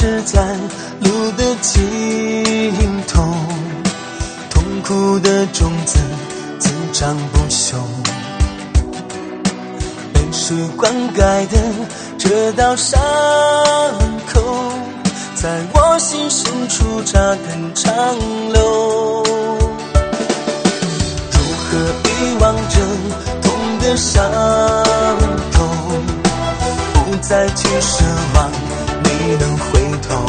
失在路的尽头，痛苦的种子滋长不休，被水灌溉的这道伤口，在我心深处扎根长留。如何遗忘这痛的伤口，不再去奢望你能回头。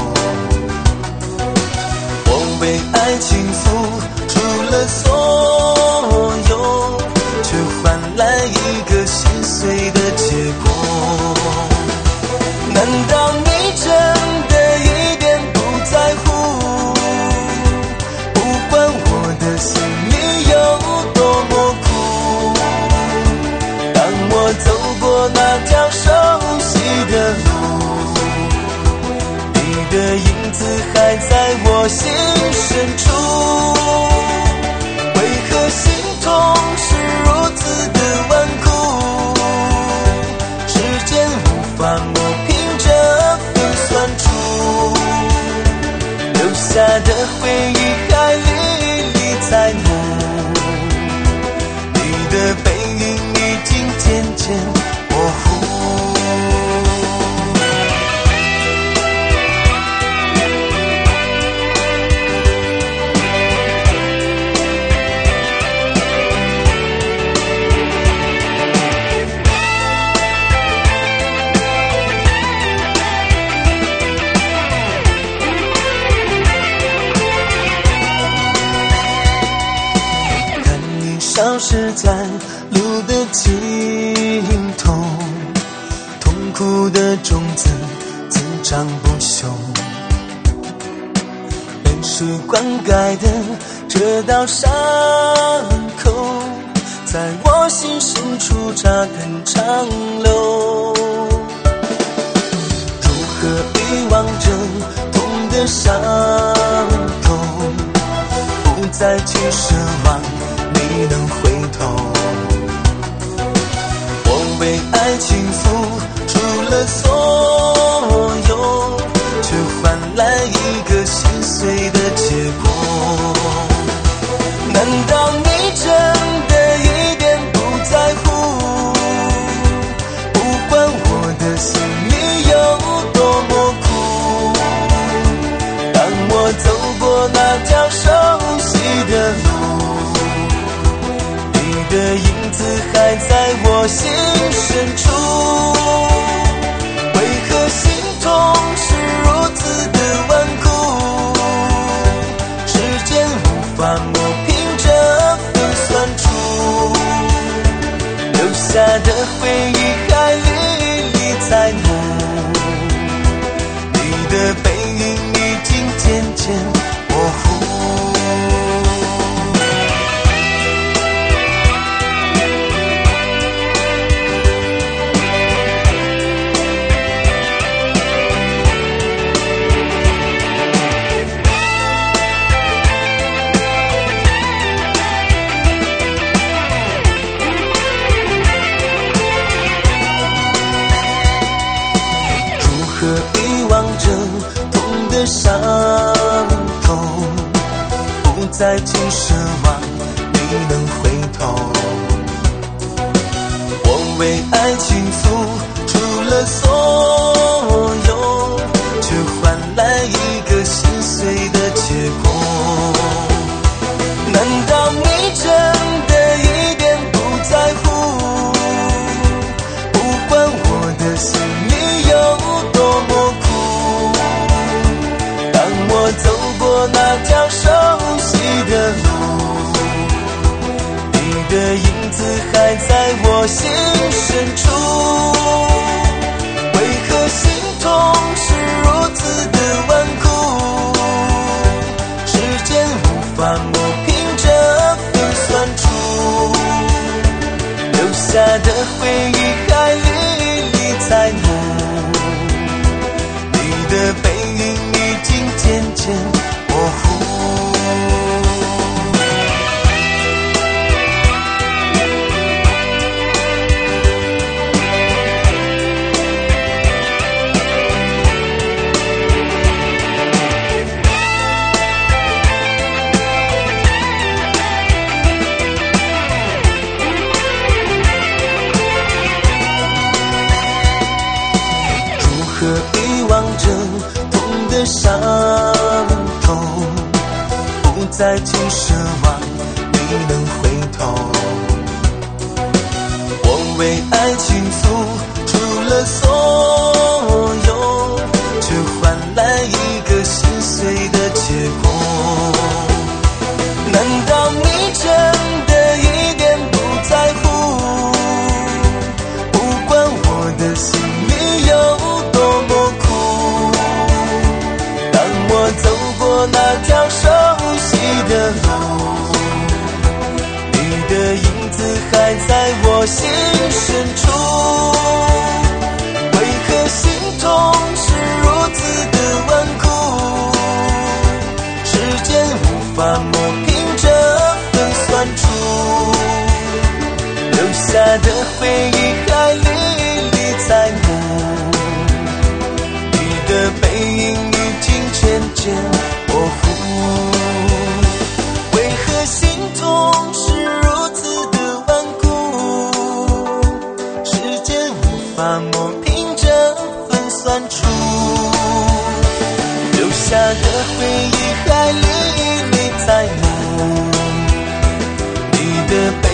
我为爱情付出了所有，却换来一个心碎的结果。难道你真的一点不在乎，不管我的心里有多么苦？当我走过那条熟悉的路，你的影子还在我心深处。为何心痛是如此的顽固？时间无法磨平这份酸楚，留下的回忆还历历在目。你的背影已经渐渐模糊。消失在路的尽头，痛苦的种子滋长不休，被水灌溉的这道伤口，在我心深处扎根长留。如何遗忘这痛的伤口，不再去奢望你能回头。我为爱情付出了所有，却换来一个心碎的结果。难道你真的一点不在乎，不管我的心里有多么苦？当我走过那条熟悉的路，你的影子还在我心深处。为何心痛是如此的顽固？时间无法磨平这份酸楚，留下的回忆还历历在目。你的背影已经渐渐模糊。伤口不再去奢望你能回头。我为爱情付出了所有，却换来一个心碎的结果。难道你真的一点不在乎，不管我的心里有多么苦？我走过那条熟悉的路，你的影子还在我心深处。为何心痛是如此的顽固？时间无法磨平这份酸楚，留下的回忆还历历在目。你的背影已经渐渐模糊。 再尽奢望你能回头。我为爱情付出了所有，却换来一个心碎的结果。难道你真的一点不在乎？不管我的心里有多么苦，当我走过那条熟悉的路，你的影子还在我心深处。为何心痛是如此的顽固？时间无法磨平这份酸楚，留下的回忆还历历在目，你的背影已经渐渐模糊。为何心痛是如此的顽固？时间无法磨平这份酸楚，留下的回忆还历历在目，你的